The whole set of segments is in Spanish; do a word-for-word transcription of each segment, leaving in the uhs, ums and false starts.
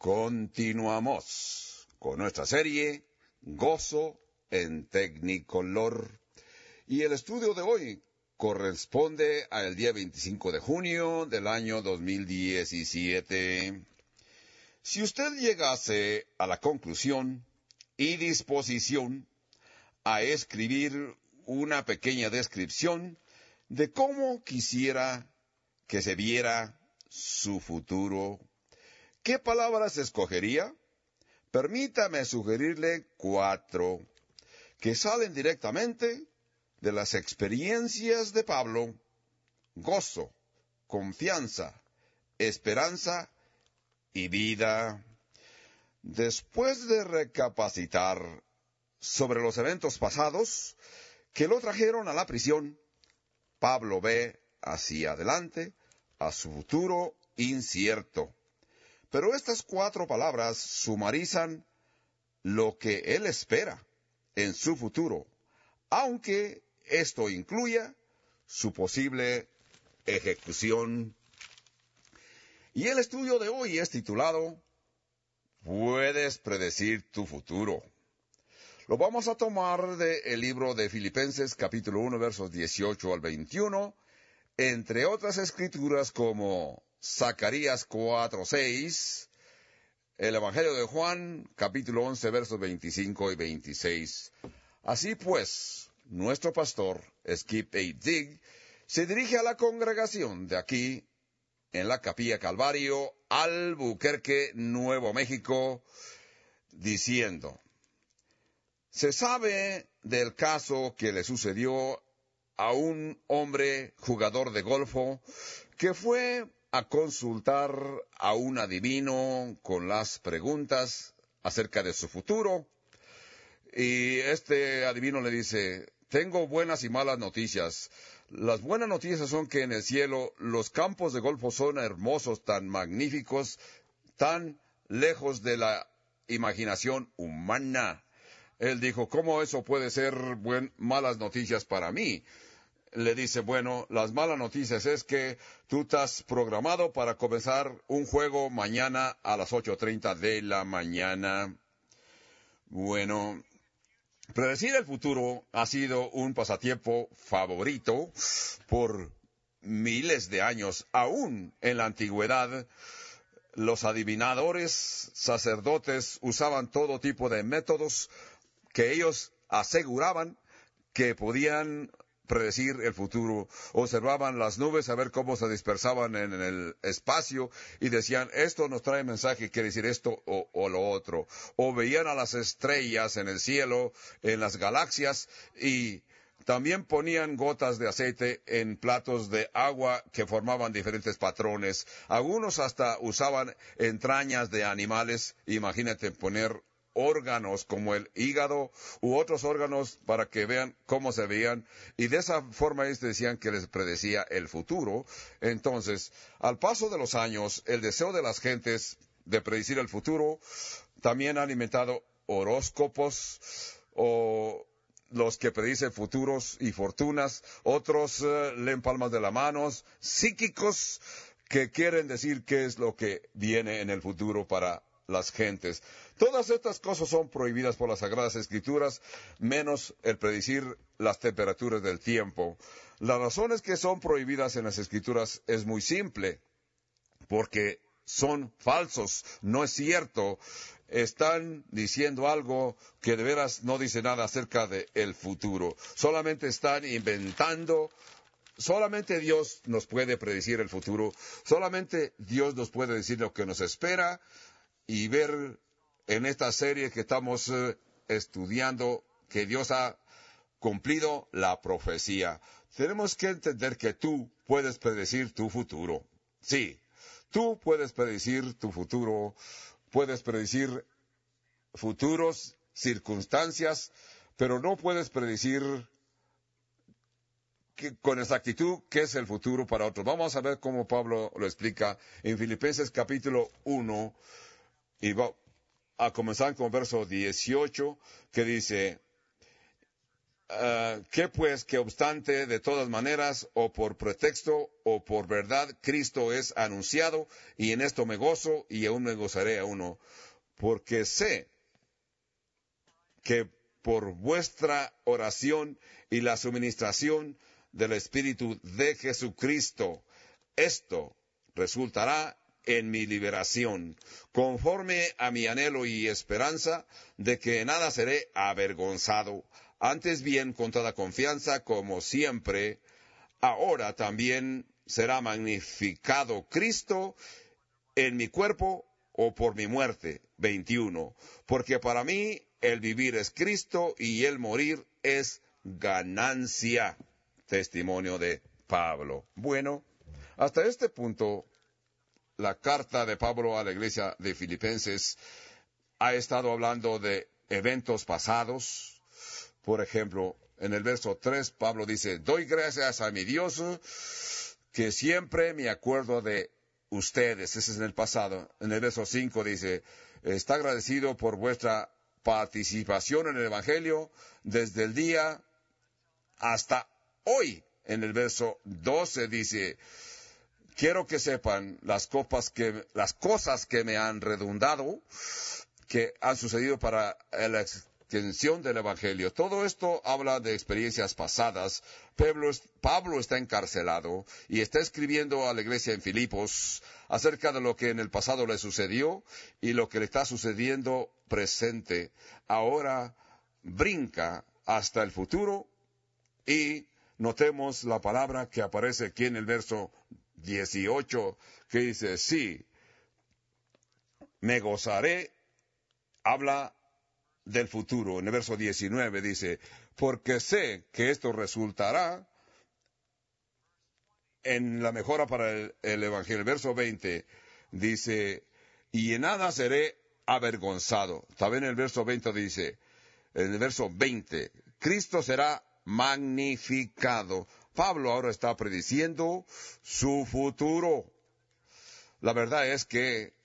Continuamos con nuestra serie Gozo en Tecnicolor. Y el estudio de hoy corresponde al día veinticinco de junio del año dos mil diecisiete. Si usted llegase a la conclusión y disposición a escribir una pequeña descripción de cómo quisiera que se viera su futuro, ¿qué palabras escogería? Permítame sugerirle cuatro que salen directamente de las experiencias de Pablo: gozo, confianza, esperanza y vida. Después de recapacitar sobre los eventos pasados que lo trajeron a la prisión, Pablo ve hacia adelante a su futuro incierto. Pero estas cuatro palabras sumarizan lo que él espera en su futuro, aunque esto incluya su posible ejecución. Y el estudio de hoy es titulado ¿Puedes predecir tu futuro? Lo vamos a tomar del libro de Filipenses capítulo uno versos dieciocho al veintiuno, entre otras escrituras como Zacarías cuatro seis, el Evangelio de Juan capítulo once versos veinticinco y veintiséis. Así pues, nuestro pastor, Skip A. Digg, se dirige a la congregación de aquí, en la Capilla Calvario, Albuquerque, Nuevo México, diciendo: se sabe del caso que le sucedió a un hombre jugador de golfo que fue a consultar a un adivino con las preguntas acerca de su futuro. Y este adivino le dice: tengo buenas y malas noticias. Las buenas noticias son que en el cielo los campos de golfo son hermosos, tan magníficos, tan lejos de la imaginación humana. Él dijo: ¿cómo eso puede ser buen, malas noticias para mí? Le dice: bueno, las malas noticias es que tú estás programado para comenzar un juego mañana a las ocho treinta de la mañana. Bueno, predecir el futuro ha sido un pasatiempo favorito por miles de años. Aún en la antigüedad, los adivinadores sacerdotes usaban todo tipo de métodos que ellos aseguraban que podían predecir el futuro. Observaban las nubes a ver cómo se dispersaban en el espacio y decían: esto nos trae mensaje, quiere decir esto o, o lo otro. O veían a las estrellas en el cielo, en las galaxias, y también ponían gotas de aceite en platos de agua que formaban diferentes patrones. Algunos hasta usaban entrañas de animales. Imagínate poner órganos como el hígado u otros órganos para que vean cómo se veían, y de esa forma ellos decían que les predecía el futuro. Entonces, al paso de los años, el deseo de las gentes de predecir el futuro también ha alimentado horóscopos, o los que predicen futuros y fortunas. Otros uh, leen palmas de las manos, psíquicos, que quieren decir qué es lo que viene en el futuro para las gentes. Todas estas cosas son prohibidas por las Sagradas Escrituras, menos el predecir las temperaturas del tiempo. Las razones que son prohibidas en las Escrituras es muy simple: porque son falsos, no es cierto. Están diciendo algo que de veras no dice nada acerca del futuro. Solamente están inventando. Solamente Dios nos puede predecir el futuro. Solamente Dios nos puede decir lo que nos espera. Y ver en esta serie que estamos eh, estudiando que Dios ha cumplido la profecía. Tenemos que entender que tú puedes predecir tu futuro. Sí, tú puedes predecir tu futuro, puedes predecir futuros, circunstancias, pero no puedes predecir que, con exactitud qué es el futuro para otros. Vamos a ver cómo Pablo lo explica en Filipenses capítulo uno. Y va a comenzar con verso dieciocho, que dice: Uh, ¿Qué pues que obstante de todas maneras, o por pretexto o por verdad, Cristo es anunciado, y en esto me gozo y aún me gozaré a uno, porque sé que por vuestra oración y la suministración del Espíritu de Jesucristo, esto resultará en mi liberación, conforme a mi anhelo y esperanza de que en nada seré avergonzado. Antes bien, con toda confianza, como siempre, ahora también será magnificado Cristo en mi cuerpo o por mi muerte. veintiuno. Porque para mí el vivir es Cristo y el morir es ganancia. Testimonio de Pablo. Bueno, hasta este punto, la carta de Pablo a la iglesia de Filipenses ha estado hablando de eventos pasados. Por ejemplo, en el verso tres, Pablo dice, doy gracias a mi Dios que siempre me acuerdo de ustedes. Ese es en el pasado. En el verso cinco dice, está agradecido por vuestra participación en el Evangelio desde el día hasta hoy. En el verso doce dice, quiero que sepan las, copas que, las cosas que me han redundado, que han sucedido para el extensión del Evangelio. Todo esto habla de experiencias pasadas. Pablo, Pablo está encarcelado y está escribiendo a la iglesia en Filipos acerca de lo que en el pasado le sucedió y lo que le está sucediendo presente. Ahora brinca hasta el futuro y notemos la palabra que aparece aquí en el verso dieciocho, que dice, sí, me gozaré, habla del futuro. En el verso diecinueve dice, porque sé que esto resultará en la mejora para el, el Evangelio. El verso veinte dice, y en nada seré avergonzado. También en el verso veinte dice, en el verso veinte, Cristo será magnificado. Pablo ahora está prediciendo su futuro. La verdad es que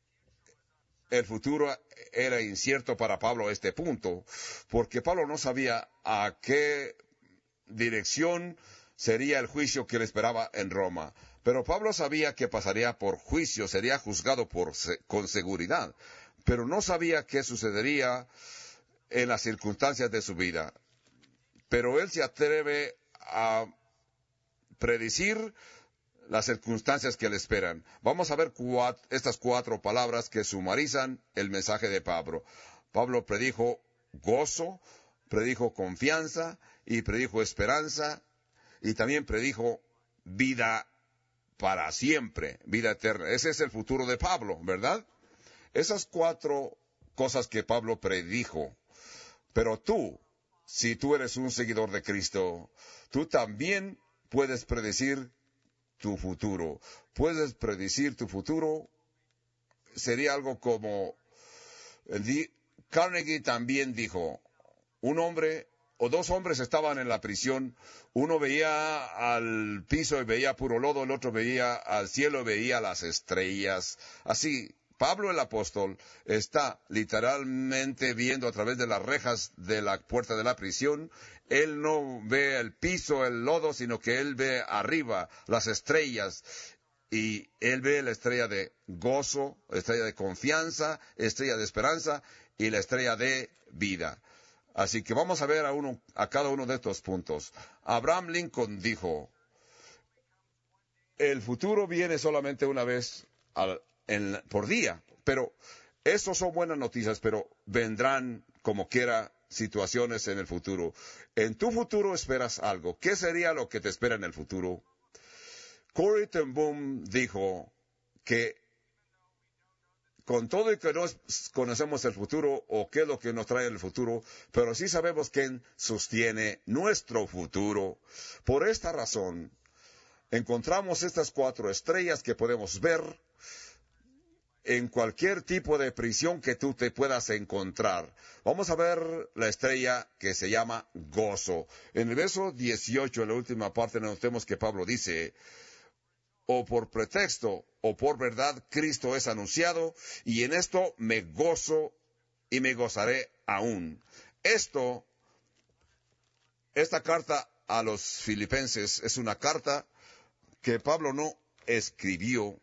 el futuro era incierto para Pablo a este punto, porque Pablo no sabía a qué dirección sería el juicio que le esperaba en Roma. Pero Pablo sabía que pasaría por juicio, sería juzgado por, con seguridad, pero no sabía qué sucedería en las circunstancias de su vida. Pero él se atreve a predecir las circunstancias que le esperan. Vamos a ver cuat, estas cuatro palabras que sumarizan el mensaje de Pablo. Pablo predijo gozo, predijo confianza y predijo esperanza y también predijo vida para siempre, vida eterna. Ese es el futuro de Pablo, ¿verdad? Esas cuatro cosas que Pablo predijo. Pero tú, si tú eres un seguidor de Cristo, tú también puedes predecir tu futuro. Puedes predecir tu futuro. Sería algo como Carnegie también dijo, un hombre o dos hombres estaban en la prisión, uno veía al piso y veía puro lodo, el otro veía al cielo y veía las estrellas. Así, Pablo el apóstol está literalmente viendo a través de las rejas de la puerta de la prisión. Él no ve el piso, el lodo, sino que él ve arriba las estrellas. Y él ve la estrella de gozo, estrella de confianza, estrella de esperanza y la estrella de vida. Así que vamos a ver a, uno, a cada uno de estos puntos. Abraham Lincoln dijo, el futuro viene solamente una vez al, en, por día, pero esos son buenas noticias, pero vendrán como quiera situaciones en el futuro. En tu futuro esperas algo. ¿Qué sería lo que te espera en el futuro? Corrie ten Boom dijo que con todo y que no conocemos el futuro o qué es lo que nos trae el futuro, pero sí sabemos quién sostiene nuestro futuro. Por esta razón, encontramos estas cuatro estrellas que podemos ver en cualquier tipo de prisión que tú te puedas encontrar. Vamos a ver la estrella que se llama gozo. En el verso dieciocho, en la última parte, notemos que Pablo dice, o por pretexto o por verdad, Cristo es anunciado, y en esto me gozo y me gozaré aún. Esto esta carta a los filipenses es una carta que Pablo no escribió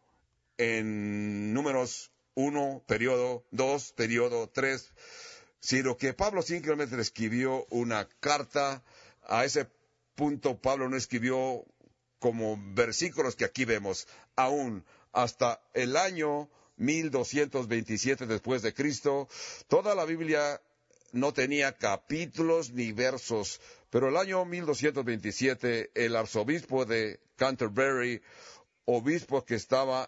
en Números uno, periodo dos, periodo tres, sino que Pablo simplemente escribió una carta. A ese punto Pablo no escribió como versículos que aquí vemos, aún hasta el año mil doscientos veintisiete después de Cristo, toda la Biblia no tenía capítulos ni versos, pero el año mil doscientos veintisiete el arzobispo de Canterbury, obispo que estaba,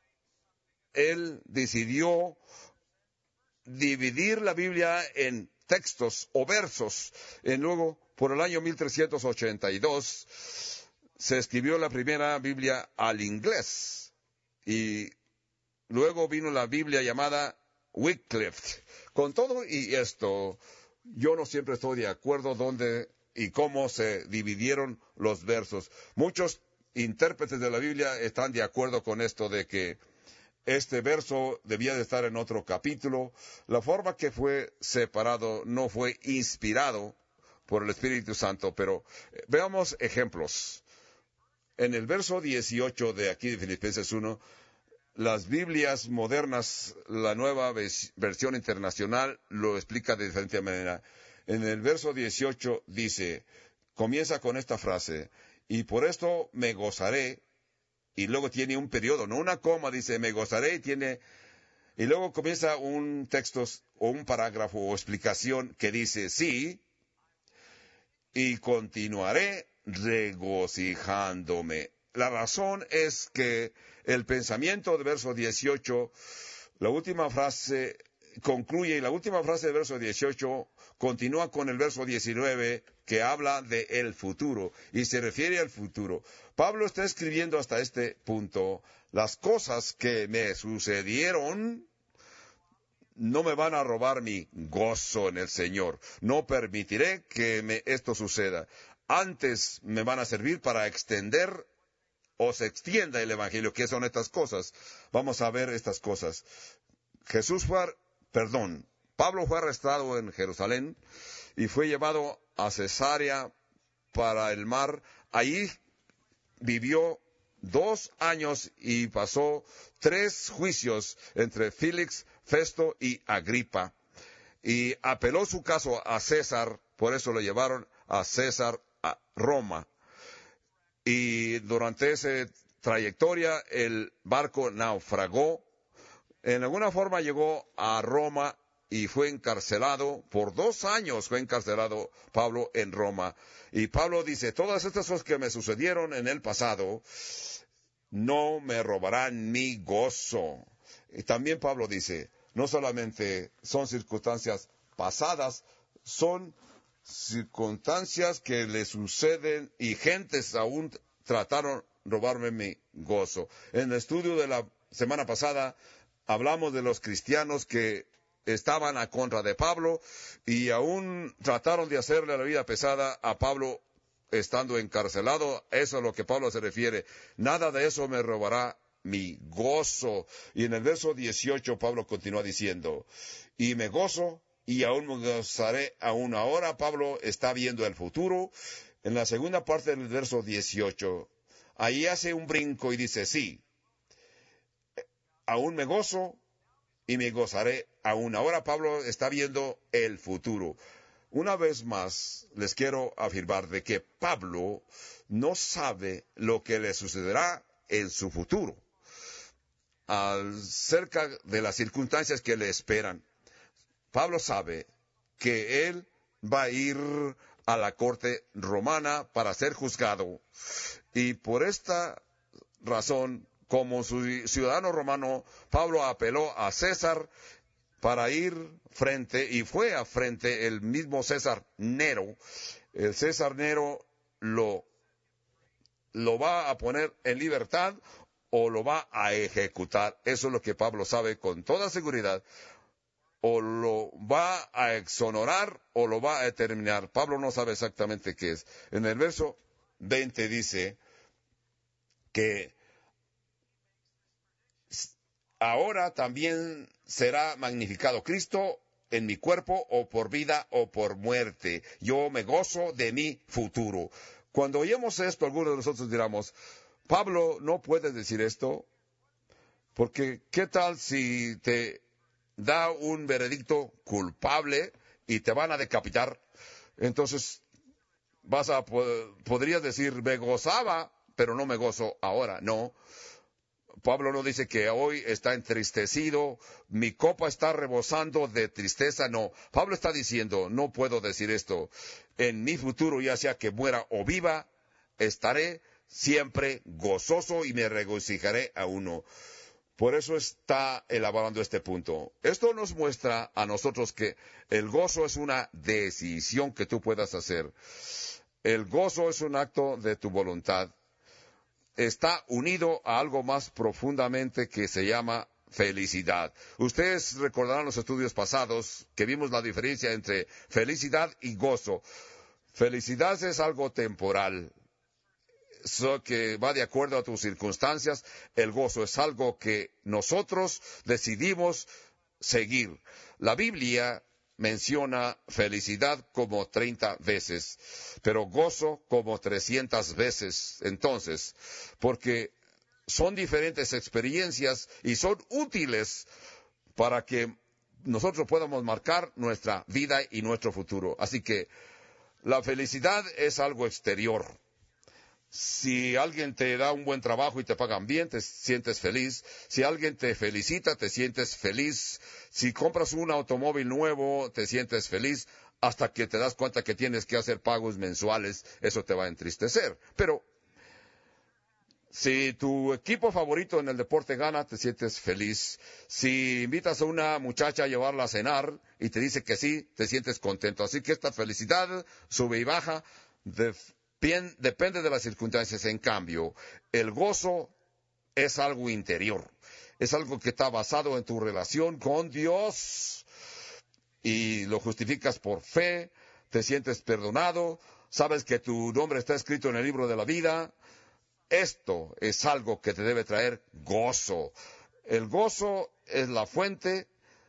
él decidió dividir la Biblia en textos o versos. Y luego, por el año mil trescientos ochenta y dos, se escribió la primera Biblia al inglés. Y luego vino la Biblia llamada Wycliffe. Con todo y esto, yo no siempre estoy de acuerdo dónde y cómo se dividieron los versos. Muchos intérpretes de la Biblia están de acuerdo con esto de que este verso debía de estar en otro capítulo. La forma que fue separado no fue inspirado por el Espíritu Santo, pero veamos ejemplos. En el verso dieciocho de aquí de Filipenses uno, las Biblias modernas, la nueva versión internacional, lo explica de diferente manera. En el verso dieciocho dice, comienza con esta frase, y por esto me gozaré, y luego tiene un periodo, no una coma, dice, me gozaré, y tiene, y luego comienza un texto, o un parágrafo, o explicación que dice, sí, y continuaré regocijándome. La razón es que el pensamiento del verso dieciocho, la última frase concluye, y la última frase del verso dieciocho continúa con el verso diecinueve, que habla de el futuro, y se refiere al futuro. Pablo está escribiendo hasta este punto, las cosas que me sucedieron no me van a robar mi gozo en el Señor. No permitiré que me, esto suceda. Antes me van a servir para extender o se extienda el Evangelio. ¿Qué son estas cosas? Vamos a ver estas cosas. Jesús fue, perdón, Pablo fue arrestado en Jerusalén y fue llevado a Cesarea para el mar. Allí vivió dos años y pasó tres juicios entre Félix, Festo y Agripa. Y apeló su caso a César, por eso lo llevaron a César a Roma. Y durante esa trayectoria el barco naufragó. En alguna forma llegó a Roma y fue encarcelado. Por dos años fue encarcelado Pablo en Roma. Y Pablo dice, todas estas cosas que me sucedieron en el pasado no me robarán mi gozo. Y también Pablo dice, no solamente son circunstancias pasadas, son circunstancias que le suceden y gentes aún trataron robarme mi gozo. En el estudio de la semana pasada hablamos de los cristianos que estaban a contra de Pablo y aún trataron de hacerle la vida pesada a Pablo estando encarcelado. Eso es a lo que Pablo se refiere. Nada de eso me robará mi gozo. Y en el verso dieciocho Pablo continúa diciendo, y me gozo y aún me gozaré aún ahora. Pablo está viendo el futuro. En la segunda parte del verso dieciocho, ahí hace un brinco y dice, sí, aún me gozo y me gozaré aún ahora. Pablo está viendo el futuro. Una vez más, les quiero afirmar de que Pablo no sabe lo que le sucederá en su futuro, acerca de las circunstancias que le esperan. Pablo sabe que él va a ir a la corte romana para ser juzgado. Y por esta razón, como ciudadano romano, Pablo apeló a César para ir frente, y fue a frente el mismo César Nero. El César Nero lo, lo va a poner en libertad o lo va a ejecutar. Eso es lo que Pablo sabe con toda seguridad. O lo va a exonerar o lo va a determinar. Pablo no sabe exactamente qué es. En el verso veinte dice que ahora también será magnificado Cristo en mi cuerpo, o por vida o por muerte. Yo me gozo de mi futuro. Cuando oímos esto, algunos de nosotros diramos, Pablo, no puedes decir esto, porque ¿qué tal si te da un veredicto culpable y te van a decapitar? Entonces, vas a podrías decir, me gozaba, pero no me gozo ahora. No. Pablo no dice que hoy está entristecido, mi copa está rebosando de tristeza, no. Pablo está diciendo, no puedo decir esto. En mi futuro, ya sea que muera o viva, estaré siempre gozoso y me regocijaré a uno. Por eso está elaborando este punto. Esto nos muestra a nosotros que el gozo es una decisión que tú puedas hacer. El gozo es un acto de tu voluntad. Está unido a algo más profundamente que se llama felicidad. Ustedes recordarán los estudios pasados que vimos la diferencia entre felicidad y gozo. Felicidad es algo temporal, so que va de acuerdo a tus circunstancias. El gozo es algo que nosotros decidimos seguir. La Biblia menciona felicidad como treinta veces, pero gozo como trescientas veces. Entonces, porque son diferentes experiencias y son útiles para que nosotros podamos marcar nuestra vida y nuestro futuro. Así que la felicidad es algo exterior. Si alguien te da un buen trabajo y te pagan bien, te sientes feliz. Si alguien te felicita, te sientes feliz. Si compras un automóvil nuevo, te sientes feliz. Hasta que te das cuenta que tienes que hacer pagos mensuales, eso te va a entristecer. Pero si tu equipo favorito en el deporte gana, te sientes feliz. Si invitas a una muchacha a llevarla a cenar y te dice que sí, te sientes contento. Así que esta felicidad sube y baja. De Bien, depende de las circunstancias. En cambio, el gozo es algo interior. Es algo que está basado en tu relación con Dios y lo justificas por fe, te sientes perdonado, sabes que tu nombre está escrito en el libro de la vida. Esto es algo que te debe traer gozo. El gozo es la fuente.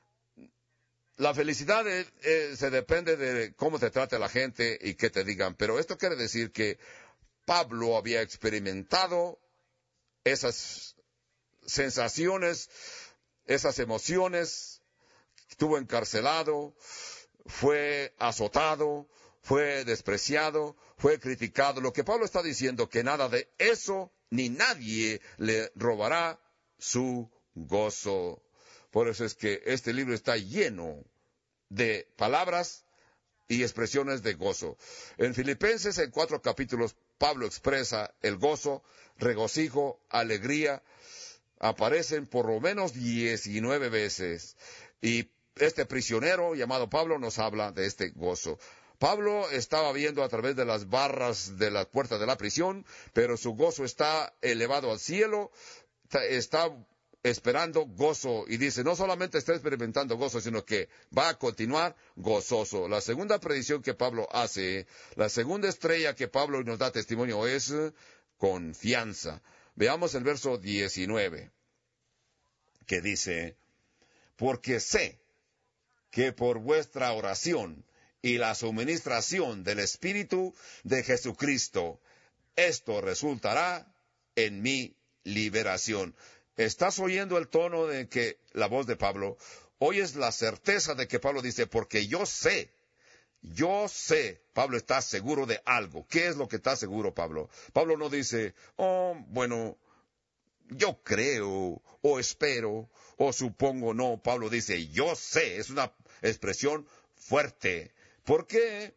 La felicidad eh, eh, se depende de cómo te trate la gente y qué te digan, pero esto quiere decir que Pablo había experimentado esas sensaciones, esas emociones, estuvo encarcelado, fue azotado, fue despreciado, fue criticado. Lo que Pablo está diciendo, que nada de eso ni nadie le robará su gozo. Por eso es que este libro está lleno de palabras y expresiones de gozo. En Filipenses, en cuatro capítulos, Pablo expresa el gozo, regocijo, alegría. Aparecen por lo menos diecinueve veces. Y este prisionero llamado Pablo nos habla de este gozo. Pablo estaba viendo a través de las barras de la puerta de la prisión, pero su gozo está elevado al cielo, está esperando gozo, y dice, no solamente está experimentando gozo, sino que va a continuar gozoso. La segunda predicción que Pablo hace, la segunda estrella que Pablo nos da testimonio es confianza. Veamos el verso diecinueve, que dice, porque sé que por vuestra oración y la suministración del Espíritu de Jesucristo, esto resultará en mi liberación. ¿Estás oyendo el tono de que la voz de Pablo? Oyes la certeza de que Pablo dice, porque yo sé, yo sé, Pablo está seguro de algo. ¿Qué es lo que está seguro Pablo? Pablo no dice, oh, bueno, yo creo, o espero, o supongo. No, Pablo dice, yo sé, es una expresión fuerte. ¿Por qué?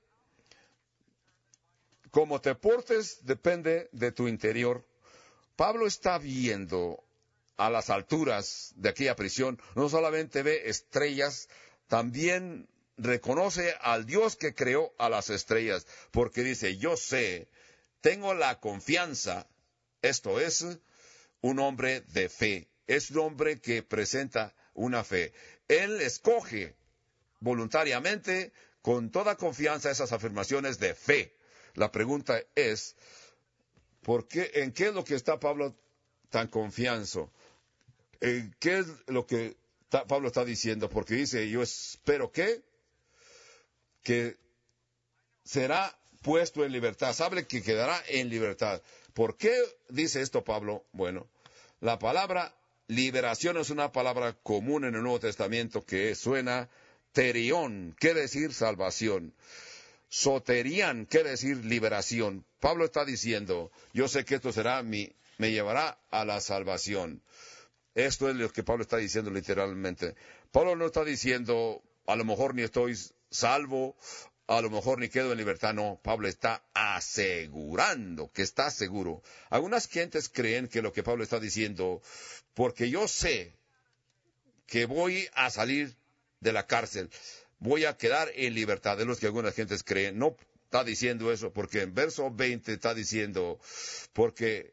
Como te portes depende de tu interior. Pablo está viendo a las alturas de aquella prisión, no solamente ve estrellas, también reconoce al Dios que creó a las estrellas, porque dice, yo sé, tengo la confianza, esto es un hombre de fe, es un hombre que presenta una fe. Él escoge voluntariamente, con toda confianza, esas afirmaciones de fe. La pregunta es, ¿por qué, ¿en qué es lo que está Pablo tan confianzo? ¿En qué es lo que ta, Pablo está diciendo, porque dice, yo espero que, que será puesto en libertad. Sabe que quedará en libertad. ¿Por qué dice esto Pablo? Bueno, la palabra liberación es una palabra común en el Nuevo Testamento que suena terión, quiere decir salvación. Soterián quiere decir liberación. Pablo está diciendo, yo sé que esto será mi, me llevará a la salvación. Esto es lo que Pablo está diciendo literalmente. Pablo no está diciendo, a lo mejor ni estoy salvo, a lo mejor ni quedo en libertad. No, Pablo está asegurando que está seguro. Algunas gentes creen que lo que Pablo está diciendo, porque yo sé que voy a salir de la cárcel, voy a quedar en libertad, de los que algunas gentes creen. No está diciendo eso, porque en verso veinte está diciendo, porque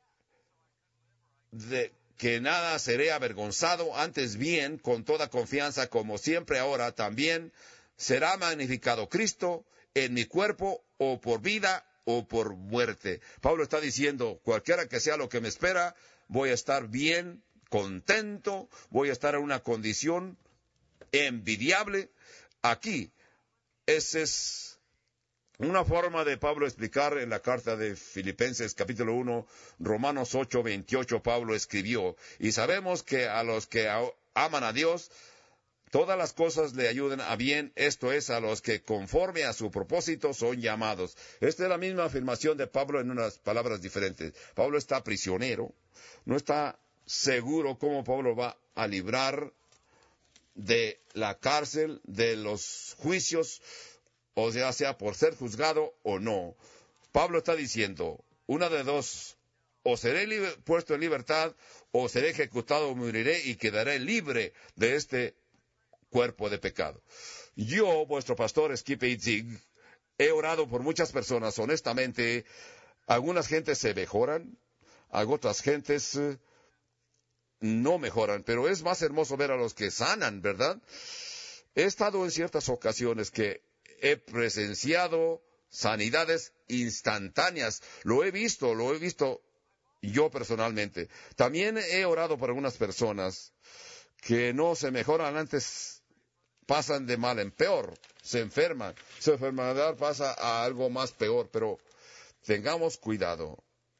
de que nada seré avergonzado, antes bien, con toda confianza, como siempre ahora, también será magnificado Cristo en mi cuerpo, o por vida o por muerte. Pablo está diciendo, cualquiera que sea lo que me espera, voy a estar bien, contento, voy a estar en una condición envidiable. Aquí, esa es una forma de Pablo explicar en la carta de Filipenses capítulo uno, Romanos ocho, veintiocho, Pablo escribió, y sabemos que a los que aman a Dios, todas las cosas le ayudan a bien, esto es, a los que conforme a su propósito son llamados. Esta es la misma afirmación de Pablo en unas palabras diferentes. Pablo está prisionero, no está seguro cómo Pablo va a librar de la cárcel, de los juicios, o sea, sea por ser juzgado o no. Pablo está diciendo, una de dos, o seré puesto en libertad, o seré ejecutado o moriré y quedaré libre de este cuerpo de pecado. Yo, vuestro pastor Skip Heitzig, he orado por muchas personas, honestamente. Algunas gentes se mejoran, otras gentes eh, no mejoran, pero es más hermoso ver a los que sanan, ¿verdad? He estado en ciertas ocasiones que he presenciado sanidades instantáneas. Lo he visto, lo he visto yo personalmente. También he orado por algunas personas que no se mejoran antes, pasan de mal en peor, se enferman. Su enfermedad pasa a algo más peor, pero tengamos cuidado.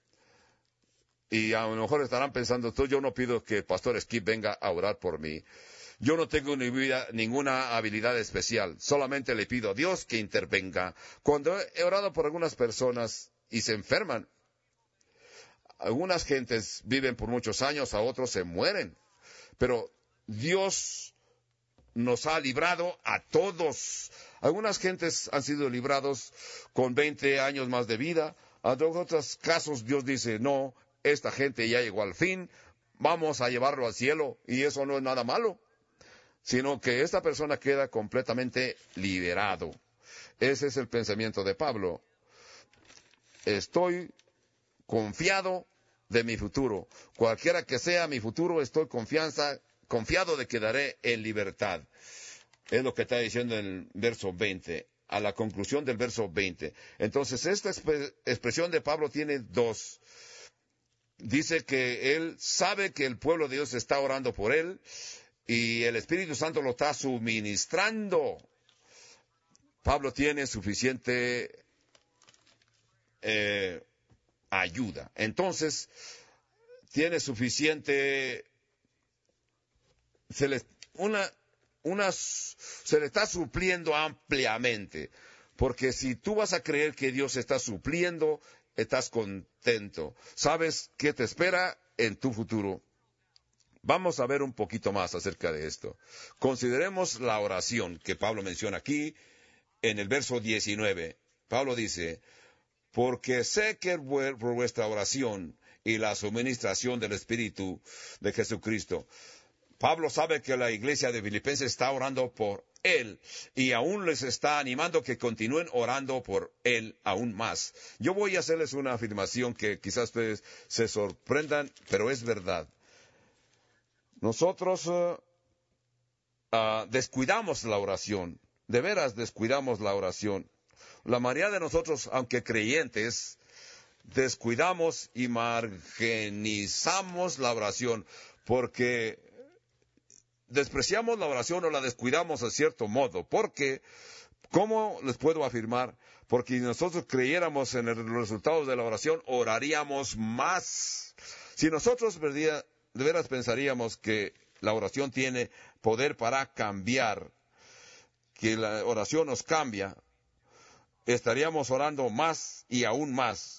Y a lo mejor estarán pensando, tú, yo no pido que el pastor Skip venga a orar por mí. Yo no tengo ni vida, ninguna habilidad especial. Solamente le pido a Dios que intervenga. Cuando he orado por algunas personas y se enferman, algunas gentes viven por muchos años, a otros se mueren. Pero Dios nos ha librado a todos. Algunas gentes han sido librados con veinte años más de vida. En otros casos Dios dice, no, esta gente ya llegó al fin, vamos a llevarlo al cielo, y eso no es nada malo, sino que esta persona queda completamente liberado. Ese es el pensamiento de Pablo. Estoy confiado de mi futuro. Cualquiera que sea mi futuro, estoy confianza, confiado de que quedaré en libertad. Es lo que está diciendo en el verso veinte, a la conclusión del verso veinte. Entonces, esta exp- expresión de Pablo tiene dos. Dice que él sabe que el pueblo de Dios está orando por él y el Espíritu Santo lo está suministrando. Pablo tiene suficiente eh, ayuda. Entonces, tiene suficiente, se le, una, una, se le está supliendo ampliamente. Porque si tú vas a creer que Dios está supliendo, estás contento. Sabes qué te espera en tu futuro. Vamos a ver un poquito más acerca de esto. Consideremos la oración que Pablo menciona aquí en el verso diecinueve. Pablo dice, porque sé que por vuestra oración y la suministración del Espíritu de Jesucristo. Pablo sabe que la iglesia de Filipenses está orando por él y aún les está animando que continúen orando por él aún más. Yo voy a hacerles una afirmación que quizás ustedes se sorprendan, pero es verdad. Nosotros uh, uh, descuidamos la oración, de veras descuidamos la oración. La mayoría de nosotros, aunque creyentes, descuidamos y marginalizamos la oración, porque despreciamos la oración o la descuidamos de cierto modo, porque, ¿cómo les puedo afirmar? Porque si nosotros creyéramos en el- los resultados de la oración, oraríamos más. Si nosotros verdía- de veras pensaríamos que la oración tiene poder para cambiar, que la oración nos cambia, estaríamos orando más y aún más.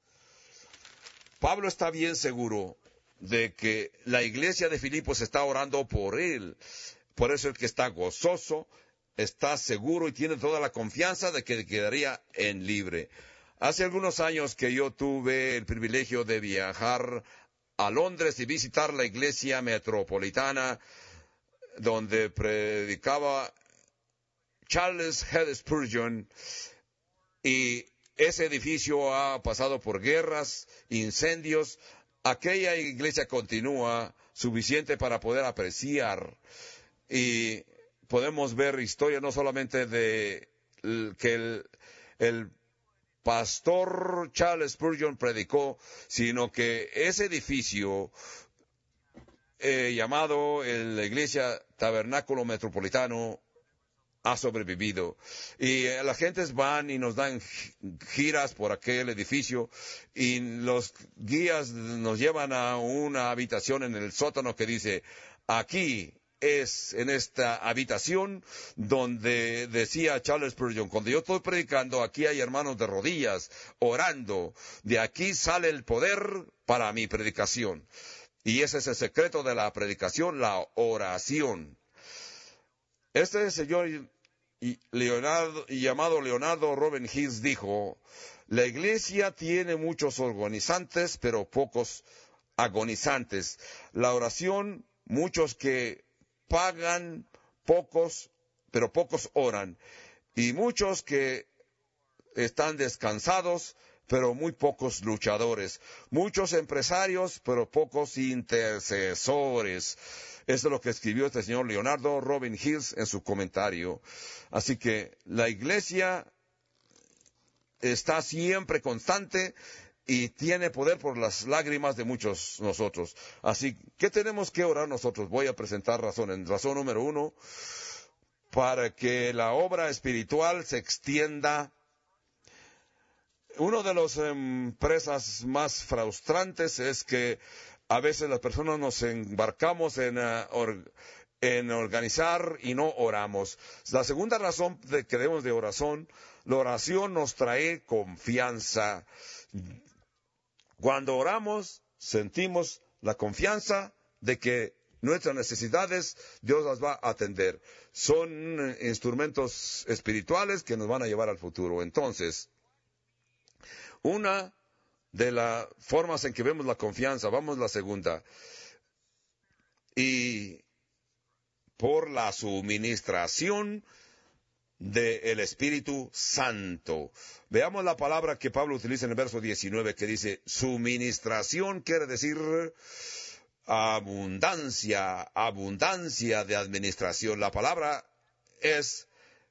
Pablo está bien seguro de que la iglesia de Filipos está orando por él. Por eso es que está gozoso, está seguro y tiene toda la confianza de que quedaría en libre. Hace algunos años que yo tuve el privilegio de viajar a Londres y visitar la iglesia metropolitana donde predicaba Charles Haddon Spurgeon, y ese edificio ha pasado por guerras, incendios. Aquella iglesia continúa suficiente para poder apreciar, y podemos ver historia no solamente de l- que el, el pastor Charles Spurgeon predicó, sino que ese edificio eh, llamado el- la iglesia Tabernáculo Metropolitano ha sobrevivido. Y eh, las gentes van y nos dan gi- giras por aquel edificio, y los guías nos llevan a una habitación en el sótano que dice, aquí es en esta habitación donde decía Charles Spurgeon, cuando yo estoy predicando, aquí hay hermanos de rodillas, orando, de aquí sale el poder para mi predicación. Y ese es el secreto de la predicación, la oración. Este señor y Leonardo, y llamado Leonardo Robin Hills dijo, la iglesia tiene muchos organizantes, pero pocos agonizantes. La oración, muchos que pagan, pocos, pero pocos oran. Y muchos que están descansados, pero muy pocos luchadores. Muchos empresarios, pero pocos intercesores. Eso es lo que escribió este señor Leonardo Robin Hills en su comentario. Así que la iglesia está siempre constante y tiene poder por las lágrimas de muchos nosotros. Así, ¿qué tenemos que orar nosotros? Voy a presentar razones. Razón número uno, para que la obra espiritual se extienda. Una de las empresas más frustrantes es que a veces las personas nos embarcamos en, uh, or, en organizar y no oramos. La segunda razón de que debemos de oración, la oración nos trae confianza. Cuando oramos, sentimos la confianza de que nuestras necesidades Dios las va a atender. Son instrumentos espirituales que nos van a llevar al futuro. Entonces, una de las formas en que vemos la confianza, vamos a la segunda, y por la suministración del Espíritu Santo. Veamos la palabra que Pablo utiliza en el verso diecinueve, que dice, suministración quiere decir abundancia, abundancia de administración. La palabra es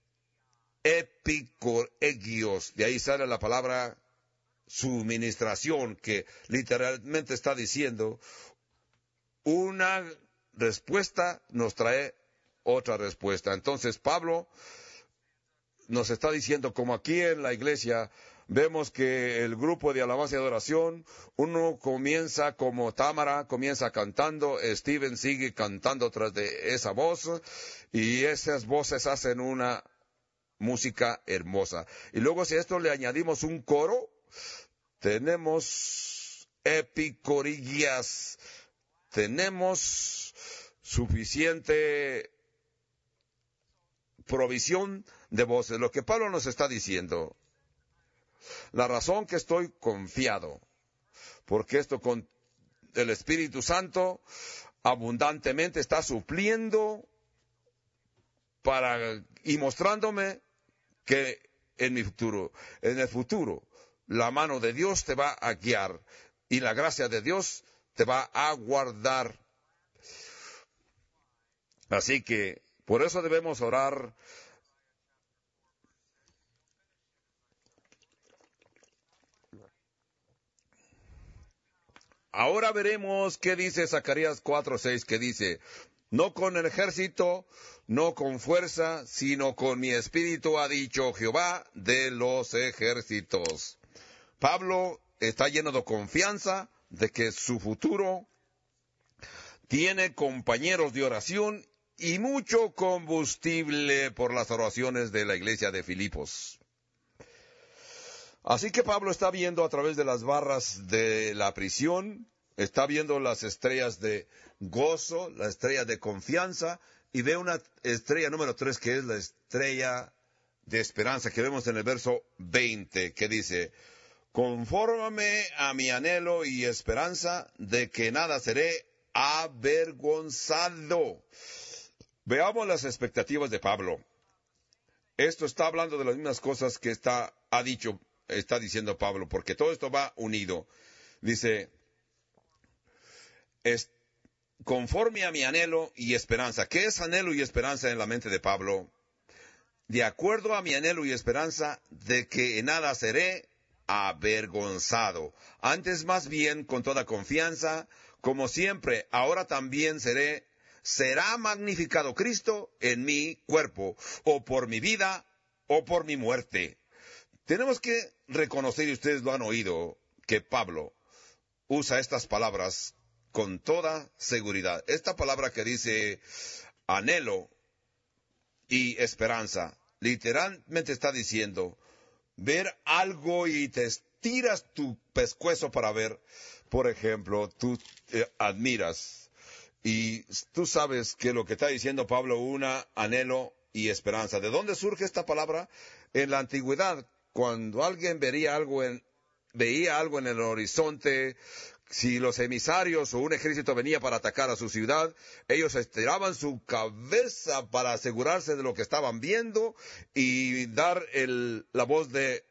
epikoregios, de ahí sale la palabra suministración, que literalmente está diciendo, una respuesta nos trae otra respuesta. Entonces Pablo nos está diciendo, como aquí en la iglesia vemos que el grupo de alabanza y adoración, uno comienza como Támara, comienza cantando, Steven sigue cantando tras de esa voz, y esas voces hacen una música hermosa. Y luego, si a esto le añadimos un coro, tenemos epicorigias, tenemos suficiente provisión de voces. Lo que Pablo nos está diciendo, la razón que estoy confiado, porque esto con el Espíritu Santo abundantemente está supliendo para y mostrándome que en mi futuro, en el futuro, la mano de Dios te va a guiar y la gracia de Dios te va a guardar. Así que por eso debemos orar. Ahora veremos qué dice Zacarías cuatro seis, que dice, No con el ejército, no con fuerza, sino con mi espíritu, ha dicho Jehová de los ejércitos. Pablo está lleno de confianza de que su futuro tiene compañeros de oración y mucho combustible por las oraciones de la iglesia de Filipos. Así que Pablo está viendo a través de las barras de la prisión, está viendo las estrellas de gozo, la estrella de confianza, y ve una estrella número tres que es la estrella de esperanza, que vemos en el verso veinte, que dice: confórmame a mi anhelo y esperanza de que nada seré avergonzado. Veamos las expectativas de Pablo. Esto está hablando de las mismas cosas que está, ha dicho, está diciendo Pablo, porque todo esto va unido. Dice, es, conforme a mi anhelo y esperanza. ¿Qué es anhelo y esperanza en la mente de Pablo? De acuerdo a mi anhelo y esperanza de que en nada seré avergonzado. Antes más bien con toda confianza, como siempre, ahora también seré, será magnificado Cristo en mi cuerpo, o por mi vida, o por mi muerte. Tenemos que reconocer, y ustedes lo han oído, que Pablo usa estas palabras con toda seguridad. Esta palabra que dice anhelo y esperanza, literalmente está diciendo ver algo y te estiras tu pescuezo para ver. Por ejemplo, tú eh, admiras y tú sabes que lo que está diciendo Pablo, una anhelo y esperanza. ¿De dónde surge esta palabra? En la antigüedad, cuando alguien veía algo en, veía algo en el horizonte, si los emisarios o un ejército venía para atacar a su ciudad, ellos estiraban su cabeza para asegurarse de lo que estaban viendo y dar el, la voz de,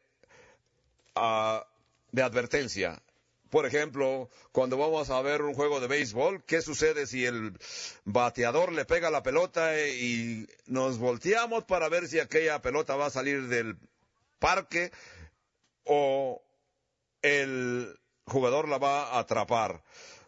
uh, de advertencia. Por ejemplo, cuando vamos a ver un juego de béisbol, ¿qué sucede si el bateador le pega la pelota y nos volteamos para ver si aquella pelota va a salir del parque o el jugador la va a atrapar?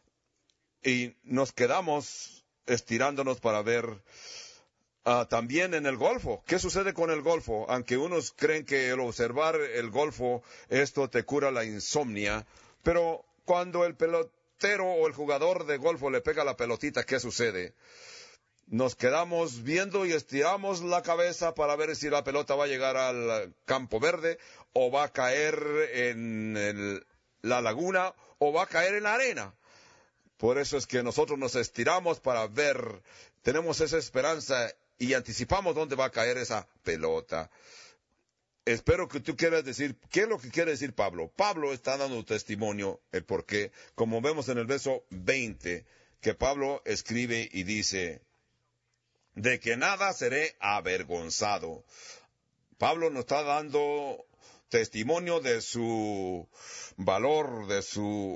Y nos quedamos estirándonos para ver. Uh, también en el golfo. ¿Qué sucede con el golfo? Aunque unos creen que el observar el golfo, esto te cura la insomnia, pero cuando el pelotero o el jugador de golfo le pega la pelotita, ¿qué sucede? Nos quedamos viendo y estiramos la cabeza para ver si la pelota va a llegar al campo verde o va a caer en el, la laguna o va a caer en la arena. Por eso es que nosotros nos estiramos para ver, tenemos esa esperanza y anticipamos dónde va a caer esa pelota. Espero que tú quieras decir, ¿qué es lo que quiere decir Pablo? Pablo está dando testimonio, el por qué, como vemos en el verso veinte, que Pablo escribe y dice, de que nada seré avergonzado. Pablo nos está dando testimonio de su valor, de su,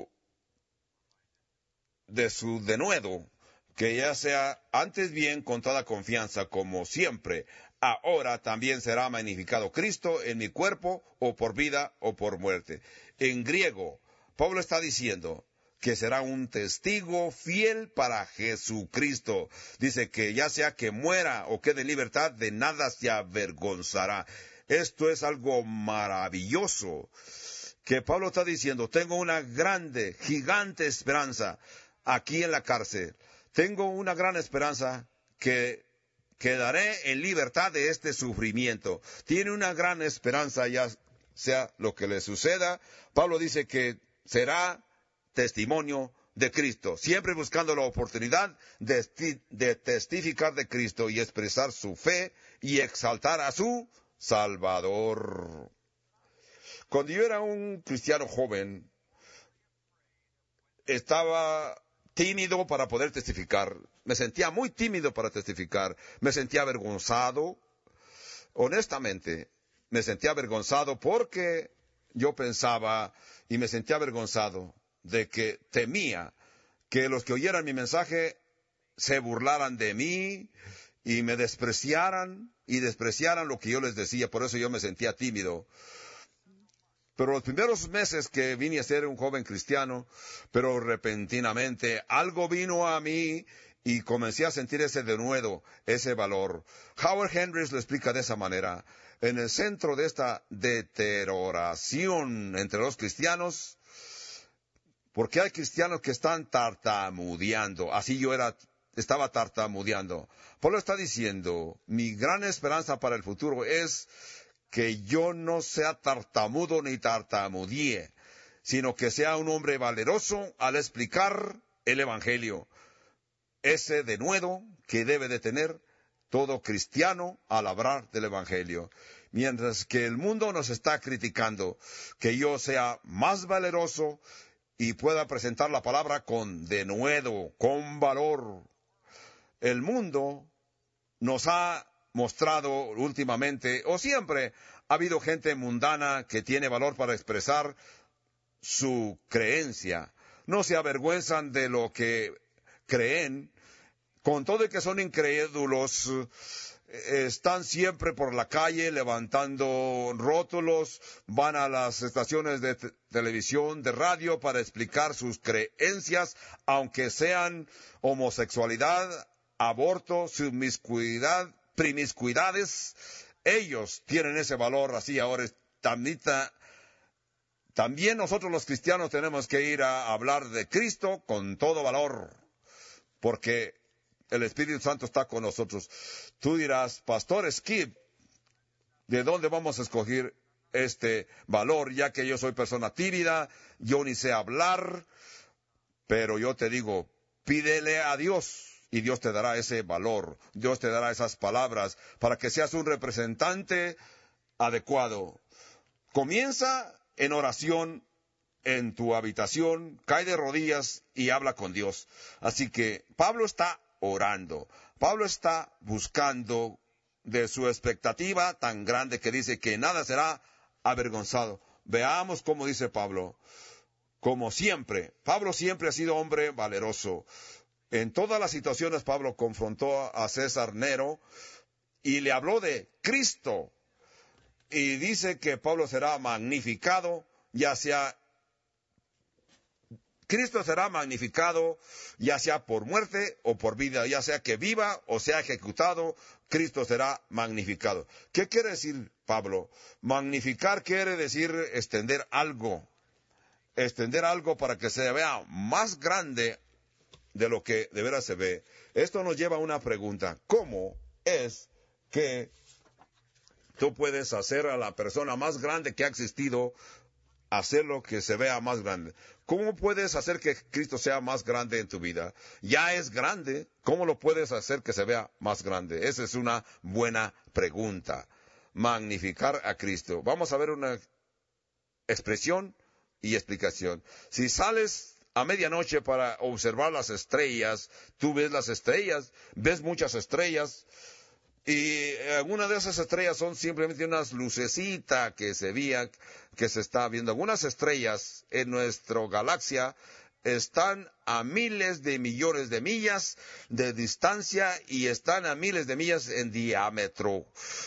de su denuedo, que ya sea antes bien con toda confianza, como siempre, ahora también será magnificado Cristo en mi cuerpo, o por vida o por muerte. En griego, Pablo está diciendo que será un testigo fiel para Jesucristo. Dice que ya sea que muera o quede en libertad, de nada se avergonzará. Esto es algo maravilloso, que Pablo está diciendo, tengo una grande, gigante esperanza aquí en la cárcel. Tengo una gran esperanza que quedaré en libertad de este sufrimiento. Tiene una gran esperanza, ya sea lo que le suceda. Pablo dice que será testimonio de Cristo, siempre buscando la oportunidad de, de testificar de Cristo y expresar su fe y exaltar a su Salvador. Cuando yo era un cristiano joven, estaba tímido para poder testificar. Me sentía muy tímido para testificar. Me sentía avergonzado. Honestamente, me sentía avergonzado porque yo pensaba y me sentía avergonzado de que temía que los que oyeran mi mensaje se burlaran de mí y me despreciaran y despreciaran lo que yo les decía. Por eso yo me sentía tímido. Pero los primeros meses que vine a ser un joven cristiano, pero repentinamente algo vino a mí y comencé a sentir ese denuedo, ese valor. Howard Hendricks lo explica de esa manera. En el centro de esta deterioración entre los cristianos, porque hay cristianos que están tartamudeando, así yo era, estaba tartamudeando. Pablo está diciendo, mi gran esperanza para el futuro es que yo no sea tartamudo ni tartamudee, sino que sea un hombre valeroso al explicar el Evangelio. Ese denuedo que debe de tener todo cristiano al hablar del Evangelio. Mientras que el mundo nos está criticando, que yo sea más valeroso y pueda presentar la palabra con denuedo, con valor. El mundo nos ha mostrado últimamente, o siempre, ha habido gente mundana que tiene valor para expresar su creencia. No se avergüenzan de lo que creen, con todo y que son incrédulos, están siempre por la calle levantando rótulos, van a las estaciones de te- televisión, de radio para explicar sus creencias, aunque sean homosexualidad, aborto, promiscuidad, promiscuidades. Ellos tienen ese valor así ahora. Tamita, también nosotros los cristianos tenemos que ir a hablar de Cristo con todo valor, porque el Espíritu Santo está con nosotros. Tú dirás, Pastor Skip, ¿de dónde vamos a escoger este valor? Ya que yo soy persona tímida, yo ni sé hablar, pero yo te digo, pídele a Dios y Dios te dará ese valor, Dios te dará esas palabras para que seas un representante adecuado. Comienza en oración en tu habitación, cae de rodillas y habla con Dios. Así que Pablo está orando. Pablo está buscando de su expectativa tan grande que dice que nada será avergonzado. Veamos cómo dice Pablo. Como siempre, Pablo siempre ha sido hombre valeroso. En todas las situaciones Pablo confrontó a César Nero y le habló de Cristo. Y dice que Pablo será magnificado, ya sea Cristo será magnificado, ya sea por muerte o por vida, ya sea que viva o sea ejecutado, Cristo será magnificado. ¿Qué quiere decir Pablo? Magnificar quiere decir extender algo, extender algo para que se vea más grande de lo que de veras se ve. Esto nos lleva a una pregunta. ¿Cómo es que tú puedes hacer a la persona más grande que ha existido hacerlo que se vea más grande? ¿Cómo puedes hacer que Cristo sea más grande en tu vida? Ya es grande, ¿cómo lo puedes hacer que se vea más grande? Esa es una buena pregunta. Magnificar a Cristo. Vamos a ver una expresión y explicación. Si sales a medianoche para observar las estrellas, tú ves las estrellas, ves muchas estrellas, y algunas de esas estrellas son simplemente unas lucecitas que se veían, que se está viendo. Algunas estrellas en nuestra galaxia están a miles de millones de millas de distancia y están a miles de millas en diámetro.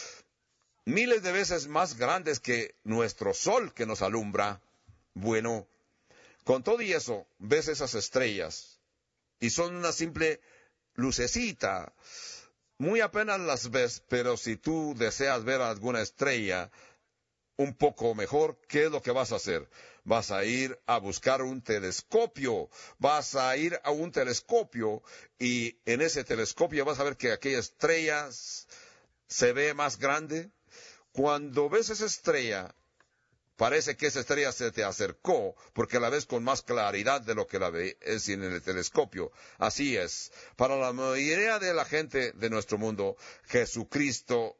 Miles de veces más grandes que nuestro Sol que nos alumbra. Bueno, con todo y eso, ves esas estrellas y son una simple lucecita. Muy apenas las ves, pero si tú deseas ver alguna estrella un poco mejor, ¿qué es lo que vas a hacer? Vas a ir a buscar un telescopio, vas a ir a un telescopio y en ese telescopio vas a ver que aquella estrella se ve más grande. Cuando ves esa estrella, parece que esa estrella se te acercó porque la ves con más claridad de lo que la ves en el telescopio. Así es. Para la mayoría de la gente de nuestro mundo, Jesucristo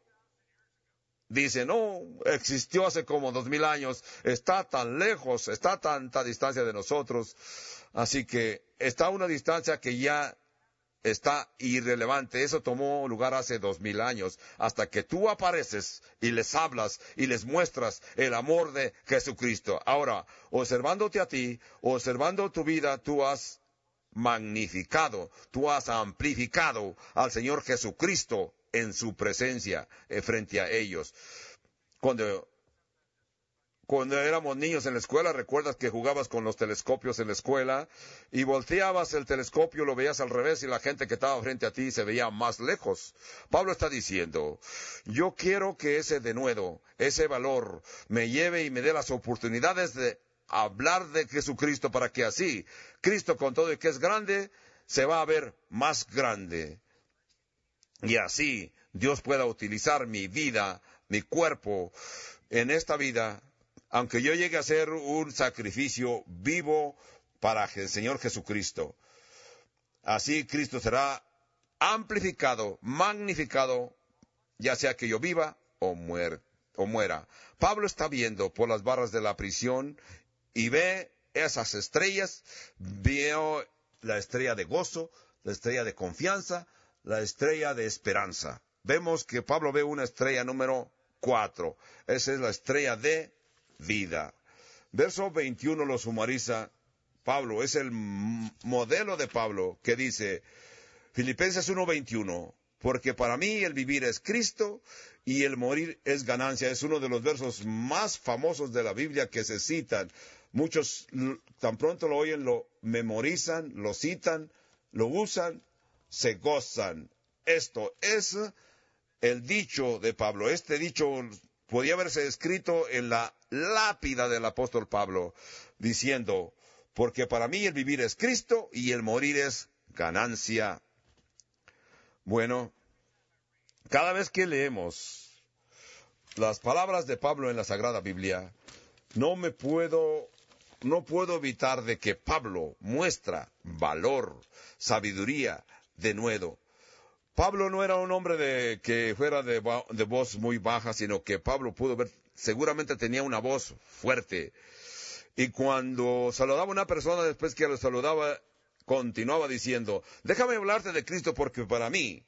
dice, no, existió hace como dos mil años, está tan lejos, está a tanta distancia de nosotros. Así que está a una distancia que ya está irrelevante. Eso tomó lugar hace dos mil años, hasta que tú apareces y les hablas y les muestras el amor de Jesucristo. Ahora, observándote a ti, observando tu vida, tú has magnificado, tú has amplificado al Señor Jesucristo en su presencia eh, frente a ellos. Cuando Cuando éramos niños en la escuela, recuerdas que jugabas con los telescopios en la escuela y volteabas el telescopio, lo veías al revés y la gente que estaba frente a ti se veía más lejos. Pablo está diciendo, yo quiero que ese denuedo, ese valor, me lleve y me dé las oportunidades de hablar de Jesucristo para que así, Cristo con todo y que es grande, se va a ver más grande. Y así Dios pueda utilizar mi vida, mi cuerpo, en esta vida, aunque yo llegue a ser un sacrificio vivo para el Señor Jesucristo. Así Cristo será amplificado, magnificado, ya sea que yo viva o, muer, o muera. Pablo está viendo por las barras de la prisión y ve esas estrellas, veo la estrella de gozo, la estrella de confianza, la estrella de esperanza. Vemos que Pablo ve una estrella número cuatro. Esa es la estrella de vida. Verso veintiuno lo sumariza Pablo, es el modelo de Pablo que dice, Filipenses uno veintiuno, porque para mí el vivir es Cristo y el morir es ganancia. Es uno de los versos más famosos de la Biblia que se citan. Muchos tan pronto lo oyen, lo memorizan, lo citan, lo usan, se gozan. Esto es el dicho de Pablo. Este dicho podía haberse escrito en la lápida del apóstol Pablo, diciendo, porque para mí el vivir es Cristo y el morir es ganancia. Bueno, cada vez que leemos las palabras de Pablo en la Sagrada Biblia, no me puedo, no puedo evitar de que Pablo muestra valor, sabiduría, denuedo. Pablo no era un hombre de que fuera de, de voz muy baja, sino que Pablo pudo ver, seguramente tenía una voz fuerte. Y cuando saludaba a una persona, después que lo saludaba, continuaba diciendo, déjame hablarte de Cristo porque para mí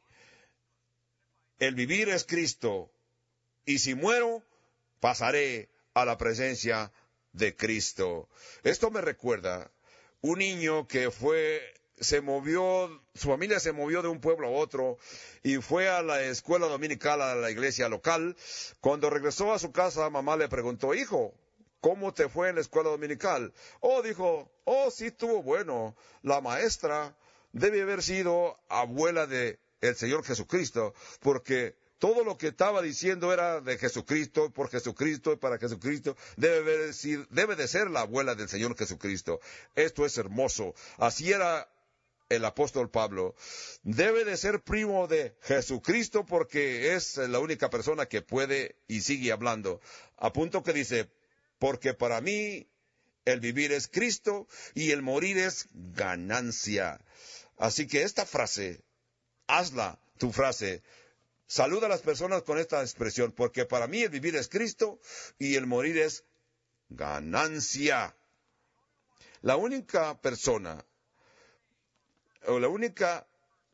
el vivir es Cristo. Y si muero, pasaré a la presencia de Cristo. Esto me recuerda un niño que fue... se movió, su familia se movió de un pueblo a otro y fue a la escuela dominical, a la iglesia local. Cuando regresó a su casa, mamá le preguntó, hijo, ¿cómo te fue en la escuela dominical? Oh, dijo, oh, sí estuvo bueno. La maestra debe haber sido abuela de el Señor Jesucristo, porque todo lo que estaba diciendo era de Jesucristo, por Jesucristo y para Jesucristo. Debe de ser, debe de ser la abuela del Señor Jesucristo. Esto es hermoso. Así era el apóstol Pablo. Debe de ser primo de Jesucristo porque es la única persona que puede y sigue hablando. A punto que dice, porque para mí el vivir es Cristo y el morir es ganancia. Así que esta frase, hazla tu frase. Saluda a las personas con esta expresión, porque para mí el vivir es Cristo y el morir es ganancia. La única persona o la única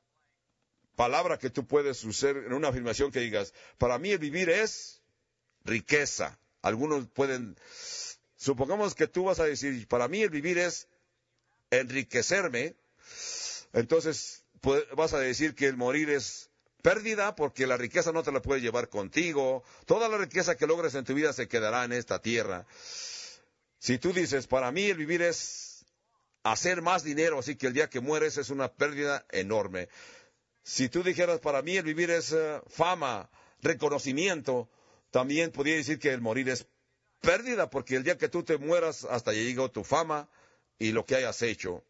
palabra que tú puedes usar en una afirmación que digas, para mí el vivir es riqueza. Algunos pueden, supongamos que tú vas a decir, para mí el vivir es enriquecerme, entonces vas a decir que el morir es pérdida, porque la riqueza no te la puedes llevar contigo. Toda la riqueza que logres en tu vida se quedará en esta tierra. Si tú dices, para mí el vivir es hacer más dinero, así que el día que mueres es una pérdida enorme. Si tú dijeras, para mí el vivir es uh, fama, reconocimiento, también podría decir que el morir es pérdida, porque el día que tú te mueras, hasta llegó tu fama y lo que hayas hecho.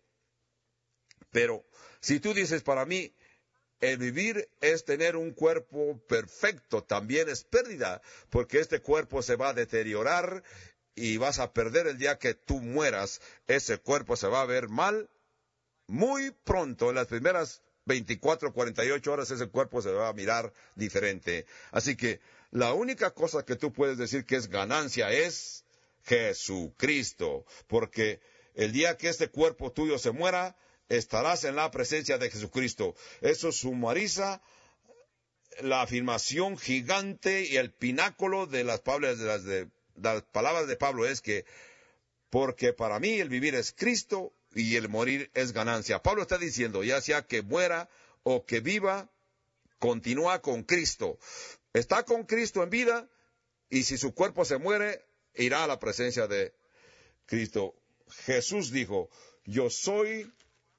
Pero si tú dices, para mí el vivir es tener un cuerpo perfecto, también es pérdida, porque este cuerpo se va a deteriorar y vas a perder el día que tú mueras. Ese cuerpo se va a ver mal muy pronto, en las primeras veinticuatro, cuarenta y ocho horas, ese cuerpo se va a mirar diferente. Así que la única cosa que tú puedes decir que es ganancia es Jesucristo, porque el día que este cuerpo tuyo se muera, estarás en la presencia de Jesucristo. Eso sumariza la afirmación gigante y el pináculo de las palabras de las, de, de las palabras de Pablo, es que porque para mí el vivir es Cristo y el morir es ganancia. Pablo está diciendo, ya sea que muera o que viva, continúa con Cristo. Está con Cristo en vida, y si su cuerpo se muere, irá a la presencia de Cristo. Jesús dijo, yo soy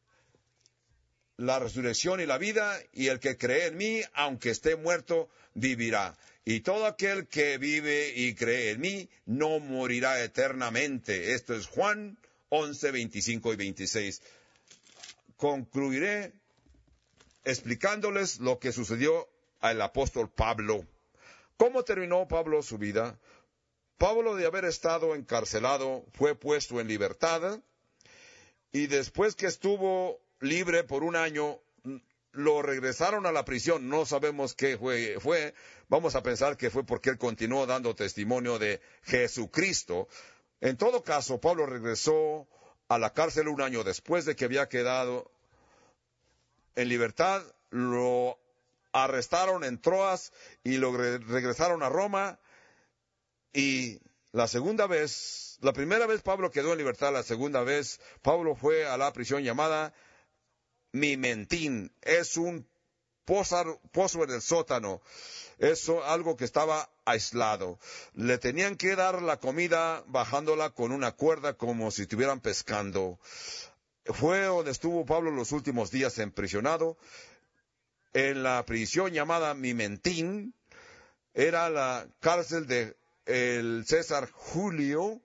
la resurrección y la vida, y el que cree en mí, aunque esté muerto, vivirá. Y todo aquel que vive y cree en mí, no morirá eternamente. Esto es Juan once, veinticinco y veintiséis. Concluiré explicándoles lo que sucedió al apóstol Pablo. ¿Cómo terminó Pablo su vida? Pablo, de haber estado encarcelado, fue puesto en libertad, y después que estuvo libre por un año, lo regresaron a la prisión. No sabemos qué fue, fue. Vamos a pensar que fue porque él continuó dando testimonio de Jesucristo. En todo caso, Pablo regresó a la cárcel un año después de que había quedado en libertad. Lo arrestaron en Troas y lo re- regresaron a Roma. Y la segunda vez, la primera vez Pablo quedó en libertad, la segunda vez Pablo fue a la prisión llamada Mimentín. Es un pozo, pozo en el sótano. Es algo que estaba aislado. Le tenían que dar la comida bajándola con una cuerda como si estuvieran pescando. Fue donde estuvo Pablo los últimos días emprisionado. En la prisión llamada Mimentín, era la cárcel de el César Julio,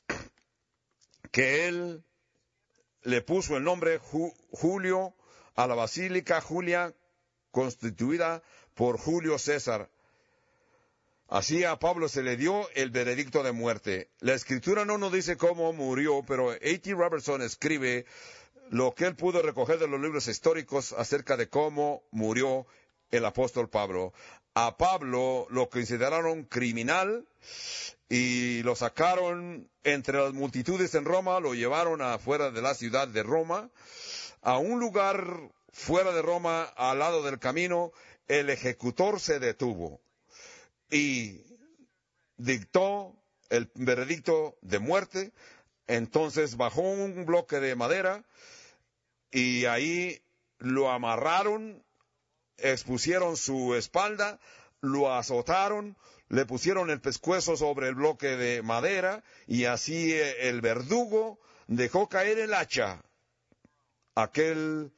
que él le puso el nombre Ju- Julio a la Basílica Julia, constituida por Julio César. Así a Pablo se le dio el veredicto de muerte. La escritura no nos dice cómo murió, pero A T Robertson escribe lo que él pudo recoger de los libros históricos acerca de cómo murió el apóstol Pablo. A Pablo lo consideraron criminal y lo sacaron entre las multitudes en Roma, lo llevaron afuera de la ciudad de Roma, a un lugar fuera de Roma, al lado del camino. El ejecutor se detuvo y dictó el veredicto de muerte. Entonces bajó un bloque de madera y ahí lo amarraron, expusieron su espalda, lo azotaron, le pusieron el pescuezo sobre el bloque de madera, y así el verdugo dejó caer el hacha. Aquel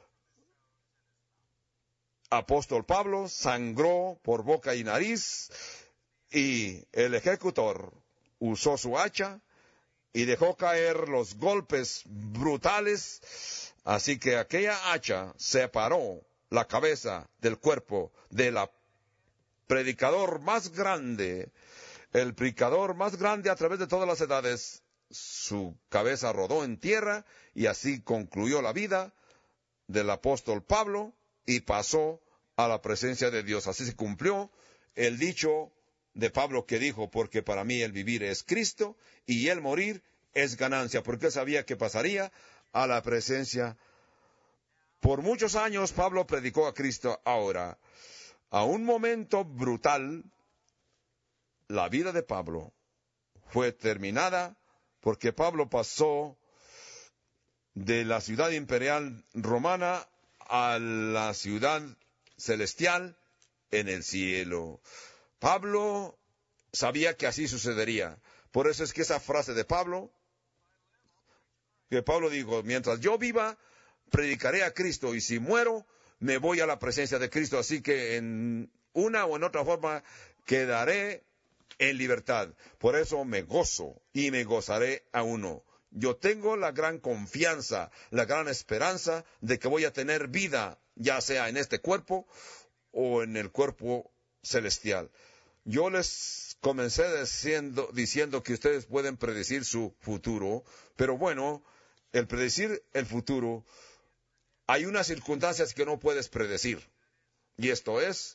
apóstol Pablo sangró por boca y nariz, y el ejecutor usó su hacha y dejó caer los golpes brutales, así que aquella hacha separó la cabeza del cuerpo de la predicador más grande, el predicador más grande a través de todas las edades. Su cabeza rodó en tierra, y así concluyó la vida del apóstol Pablo y pasó a la presencia de Dios. Así se cumplió el dicho de Pablo que dijo, porque para mí el vivir es Cristo y el morir es ganancia, porque él sabía que pasaría a la presencia. Por muchos años Pablo predicó a Cristo. Ahora, a un momento brutal, la vida de Pablo fue terminada, porque Pablo pasó de la ciudad imperial romana a la ciudad celestial en el cielo. Pablo sabía que así sucedería. Por eso es que esa frase de Pablo, que Pablo dijo, mientras yo viva, predicaré a Cristo, y si muero, me voy a la presencia de Cristo. Así que en una o en otra forma quedaré en libertad. Por eso me gozo y me gozaré a uno. Yo tengo la gran confianza, la gran esperanza de que voy a tener vida, ya sea en este cuerpo o en el cuerpo celestial. Yo les comencé diciendo, diciendo que ustedes pueden predecir su futuro, pero bueno, el predecir el futuro, hay unas circunstancias que no puedes predecir. Y esto es,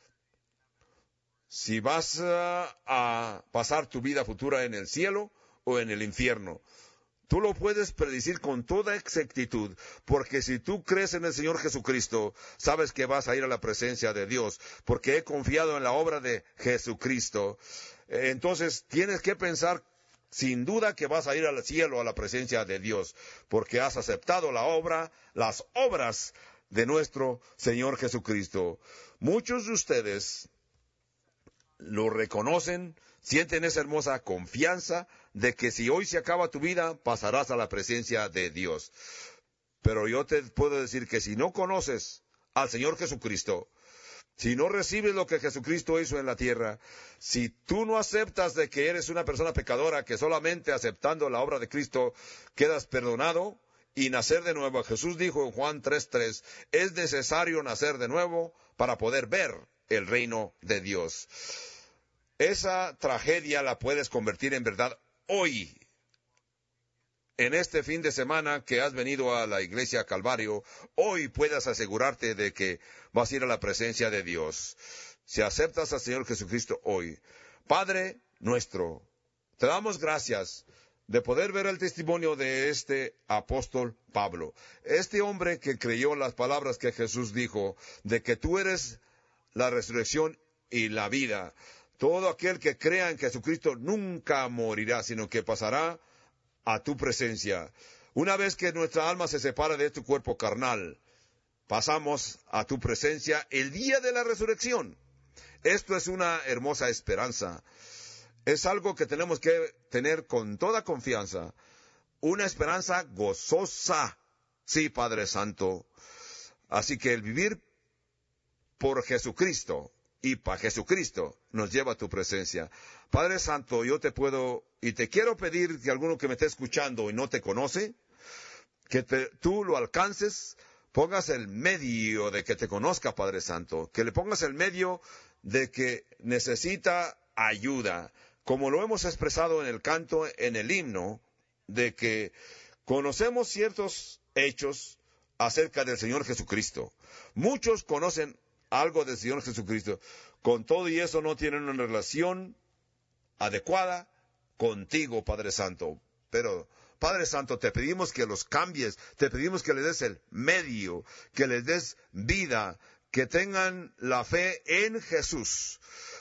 si vas a, a pasar tu vida futura en el cielo o en el infierno. Tú lo puedes predecir con toda exactitud, porque si tú crees en el Señor Jesucristo, sabes que vas a ir a la presencia de Dios, porque he confiado en la obra de Jesucristo. Entonces tienes que pensar sin duda que vas a ir al cielo, a la presencia de Dios, porque has aceptado la obra, las obras de nuestro Señor Jesucristo. Muchos de ustedes lo reconocen, sienten esa hermosa confianza de que si hoy se acaba tu vida, pasarás a la presencia de Dios. Pero yo te puedo decir que si no conoces al Señor Jesucristo, si no recibes lo que Jesucristo hizo en la tierra, si tú no aceptas de que eres una persona pecadora, que solamente aceptando la obra de Cristo quedas perdonado y nacer de nuevo, Jesús dijo en Juan tres tres, es necesario nacer de nuevo para poder ver el reino de Dios. Esa tragedia la puedes convertir en verdad hoy. En este fin de semana que has venido a la iglesia Calvario, hoy puedas asegurarte de que vas a ir a la presencia de Dios. Si aceptas al Señor Jesucristo hoy, Padre nuestro, te damos gracias de poder ver el testimonio de este apóstol Pablo. Este hombre que creyó las palabras que Jesús dijo, de que tú eres la resurrección y la vida. Todo aquel que crea en Jesucristo nunca morirá, sino que pasará a tu presencia. Una vez que nuestra alma se separa de tu cuerpo carnal, pasamos a tu presencia el día de la resurrección. Esto es una hermosa esperanza. Es algo que tenemos que tener con toda confianza. Una esperanza gozosa. Sí, Padre Santo. Así que el vivir por Jesucristo y para Jesucristo nos lleva a tu presencia. Padre Santo, yo te puedo y te quiero pedir que alguno que me esté escuchando y no te conoce, que te, tú lo alcances, pongas el medio de que te conozca, Padre Santo, que le pongas el medio de que necesita ayuda, como lo hemos expresado en el canto, en el himno, de que conocemos ciertos hechos acerca del Señor Jesucristo. Muchos conocen algo del Señor Jesucristo. Con todo y eso no tienen una relación adecuada contigo, Padre Santo. Pero, Padre Santo, te pedimos que los cambies, te pedimos que les des el medio, que les des vida, que tengan la fe en Jesús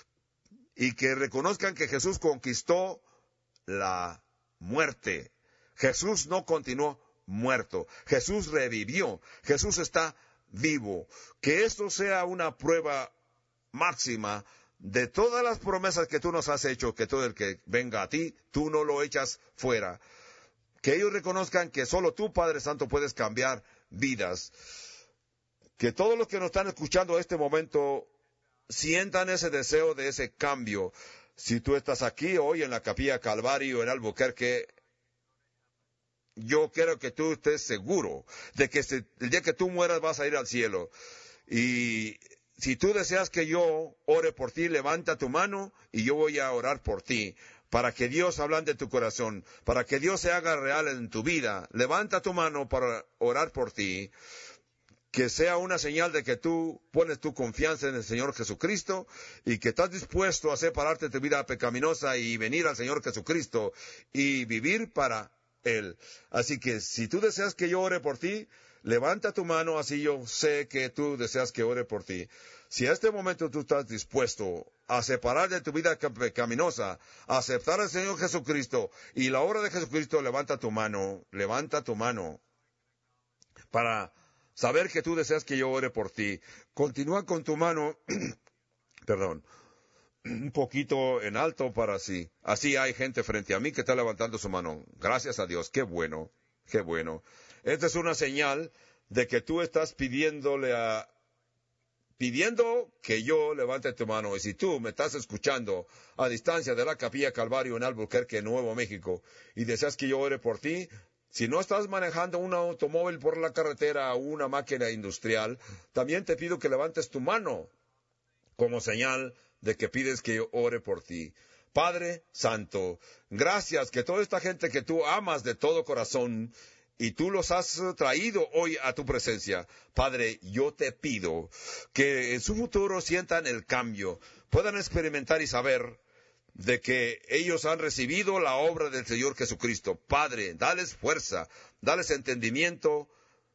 y que reconozcan que Jesús conquistó la muerte. Jesús no continuó muerto. Jesús revivió. Jesús está vivo. Que esto sea una prueba máxima de todas las promesas que tú nos has hecho, que todo el que venga a ti, tú no lo echas fuera. Que ellos reconozcan que solo tú, Padre Santo, puedes cambiar vidas. Que todos los que nos están escuchando en este momento sientan ese deseo de ese cambio. Si tú estás aquí hoy en la Capilla Calvario en Albuquerque, yo quiero que tú estés seguro de que el día que tú mueras vas a ir al cielo. Y si tú deseas que yo ore por ti, levanta tu mano y yo voy a orar por ti, para que Dios ablande tu corazón, para que Dios se haga real en tu vida. Levanta tu mano para orar por ti, que sea una señal de que tú pones tu confianza en el Señor Jesucristo y que estás dispuesto a separarte de tu vida pecaminosa y venir al Señor Jesucristo y vivir para Él. Así que si tú deseas que yo ore por ti, levanta tu mano, así yo sé que tú deseas que ore por ti. Si a este momento tú estás dispuesto a separar de tu vida pecaminosa, a aceptar al Señor Jesucristo y la obra de Jesucristo, levanta tu mano, levanta tu mano para saber que tú deseas que yo ore por ti. Continúa con tu mano, perdón, un poquito en alto para así. Así hay gente frente a mí que está levantando su mano. Gracias a Dios, qué bueno, qué bueno. Esta es una señal de que tú estás pidiéndole a, pidiendo que yo levante tu mano. Y si tú me estás escuchando a distancia de la Capilla Calvario en Albuquerque, Nuevo México, y deseas que yo ore por ti, si no estás manejando un automóvil por la carretera o una máquina industrial, también te pido que levantes tu mano como señal de que pides que yo ore por ti. Padre Santo, gracias que toda esta gente que tú amas de todo corazón y tú los has traído hoy a tu presencia. Padre, yo te pido que en su futuro sientan el cambio, puedan experimentar y saber de que ellos han recibido la obra del Señor Jesucristo. Padre, dales fuerza, dales entendimiento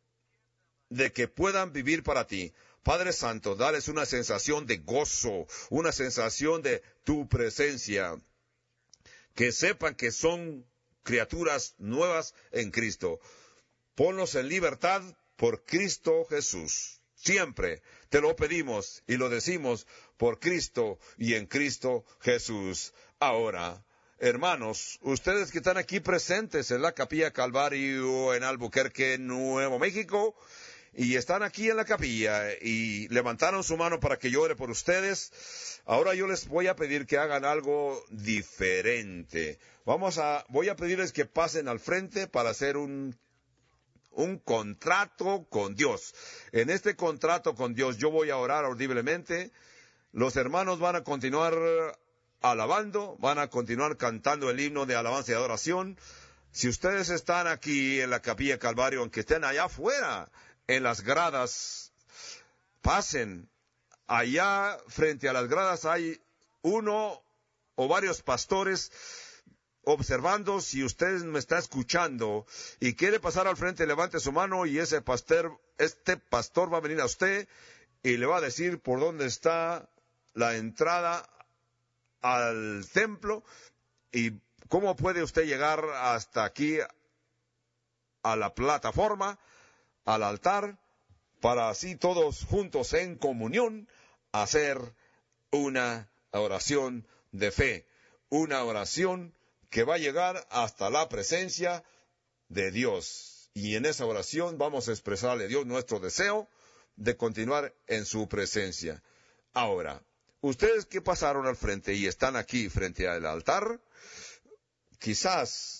de que puedan vivir para ti. Padre Santo, dales una sensación de gozo, una sensación de tu presencia, que sepan que son criaturas nuevas en Cristo. Ponlos en libertad por Cristo Jesús. siempre te lo pedimos y lo decimos por Cristo y en Cristo Jesús. Ahora, hermanos, ustedes que están aquí presentes en la Capilla Calvario en Albuquerque, Nuevo México, y están aquí en la capilla y levantaron su mano para que yo ore por ustedes, ahora yo les voy a pedir que hagan algo diferente. Vamos a, voy a pedirles que pasen al frente para hacer un, un contrato con Dios. En este contrato con Dios yo voy a orar audiblemente. Los hermanos van a continuar alabando, van a continuar cantando el himno de alabanza y adoración. Si ustedes están aquí en la Capilla Calvario, aunque estén allá afuera, en las gradas, pasen. Allá frente a las gradas hay uno o varios pastores observando. Si usted me está escuchando y quiere pasar al frente, levante su mano y ese pastor, este pastor va a venir a usted y le va a decir por dónde está la entrada al templo y cómo puede usted llegar hasta aquí a la plataforma, al altar, para así todos juntos en comunión hacer una oración de fe, una oración que va a llegar hasta la presencia de Dios. Y en esa oración vamos a expresarle a Dios nuestro deseo de continuar en su presencia. Ahora, ustedes que pasaron al frente y están aquí frente al altar, quizás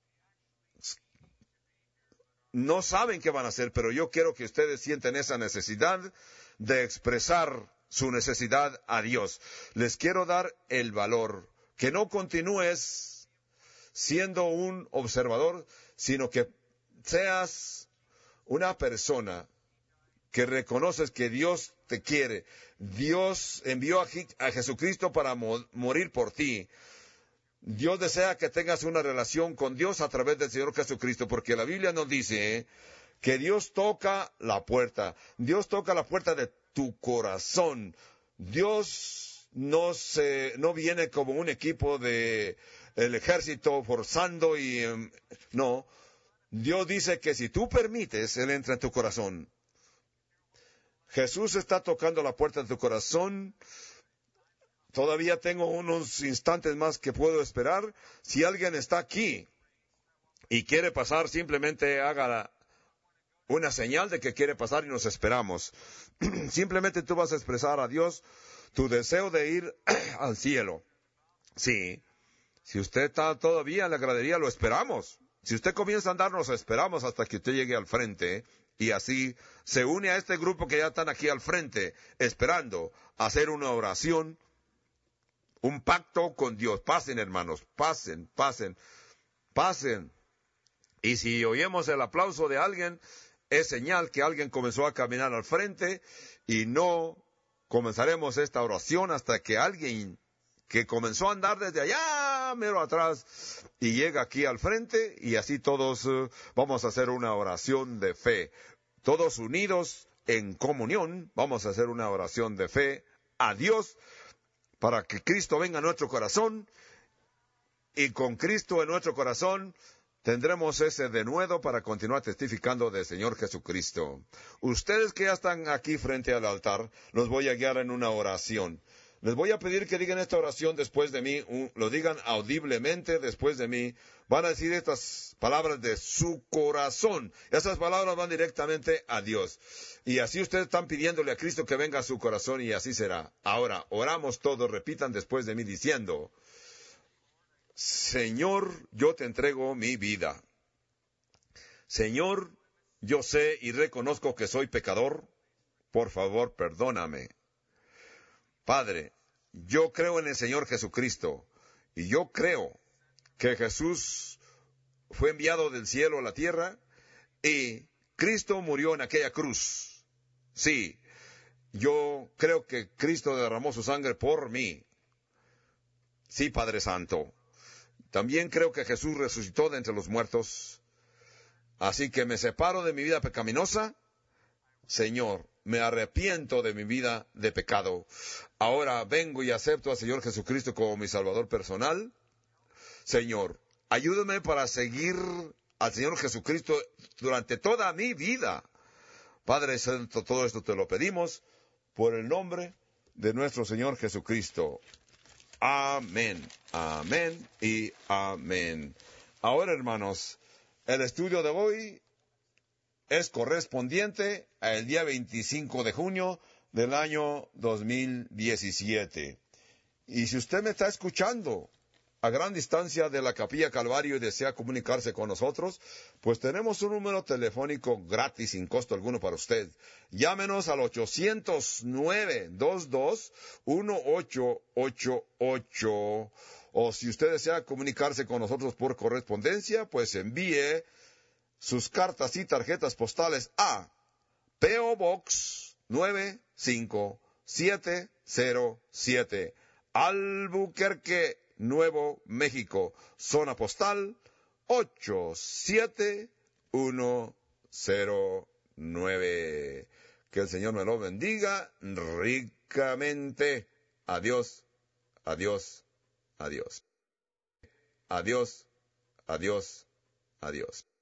no saben qué van a hacer, pero yo quiero que ustedes sienten esa necesidad de expresar su necesidad a Dios. Les quiero dar el valor, que no continúes siendo un observador, sino que seas una persona que reconoces que Dios te quiere. Dios envió a, a Jesucristo para mo- morir por ti. Dios desea que tengas una relación con Dios a través del Señor Jesucristo, porque la Biblia nos dice ¿eh? que Dios toca la puerta. Dios toca la puerta de tu corazón. Dios no se, no viene como un equipo de el ejército forzando y eh, no. Dios dice que si tú permites, Él entra en tu corazón. Jesús está tocando la puerta de tu corazón. Todavía tengo unos instantes más que puedo esperar. Si alguien está aquí y quiere pasar, simplemente haga una señal de que quiere pasar y nos esperamos. Simplemente tú vas a expresar a Dios tu deseo de ir al cielo. Sí, si usted está todavía en la gradería, lo esperamos. Si usted comienza a andar, nos esperamos hasta que usted llegue al frente. Y así se une a este grupo que ya están aquí al frente, esperando hacer una oración, un pacto con Dios. Pasen, hermanos, pasen, pasen, pasen. Y si oímos el aplauso de alguien, es señal que alguien comenzó a caminar al frente y no comenzaremos esta oración hasta que alguien que comenzó a andar desde allá, mero atrás, y llega aquí al frente, y así todos uh, vamos a hacer una oración de fe. Todos unidos en comunión, vamos a hacer una oración de fe a Dios, para que Cristo venga a nuestro corazón, y con Cristo en nuestro corazón tendremos ese denuedo para continuar testificando del Señor Jesucristo. Ustedes que ya están aquí frente al altar, los voy a guiar en una oración. Les voy a pedir que digan esta oración después de mí, un, lo digan audiblemente después de mí. Van a decir estas palabras de su corazón. Esas palabras van directamente a Dios. Y así ustedes están pidiéndole a Cristo que venga a su corazón y así será. Ahora, oramos todos, repitan después de mí diciendo: Señor, yo te entrego mi vida. Señor, yo sé y reconozco que soy pecador. Por favor, perdóname. Padre, yo creo en el Señor Jesucristo y yo creo que Jesús fue enviado del cielo a la tierra y Cristo murió en aquella cruz. Sí, yo creo que Cristo derramó su sangre por mí. Sí, Padre Santo. También creo que Jesús resucitó de entre los muertos. Así que me separo de mi vida pecaminosa. Señor, me arrepiento de mi vida de pecado. Ahora vengo y acepto al Señor Jesucristo como mi Salvador personal. Señor, ayúdame para seguir al Señor Jesucristo durante toda mi vida, Padre Santo, todo esto te lo pedimos por el nombre de nuestro Señor Jesucristo. Amén, amén y amén. Ahora, hermanos, el estudio de hoy es correspondiente al día veinticinco de junio del año dos mil diecisiete. Y si usted me está escuchando a gran distancia de la Capilla Calvario y desea comunicarse con nosotros, pues tenemos un número telefónico gratis, sin costo alguno para usted. Llámenos al ochocientos nueve veintidós dieciocho ochenta y ocho. O si usted desea comunicarse con nosotros por correspondencia, pues envíe sus cartas y tarjetas postales a P O Box nueve cinco siete cero siete, Albuquerque, Nuevo México, zona postal ocho siete uno cero nueve. Que el Señor me lo bendiga ricamente. Adiós, adiós, adiós. Adiós, adiós, adiós.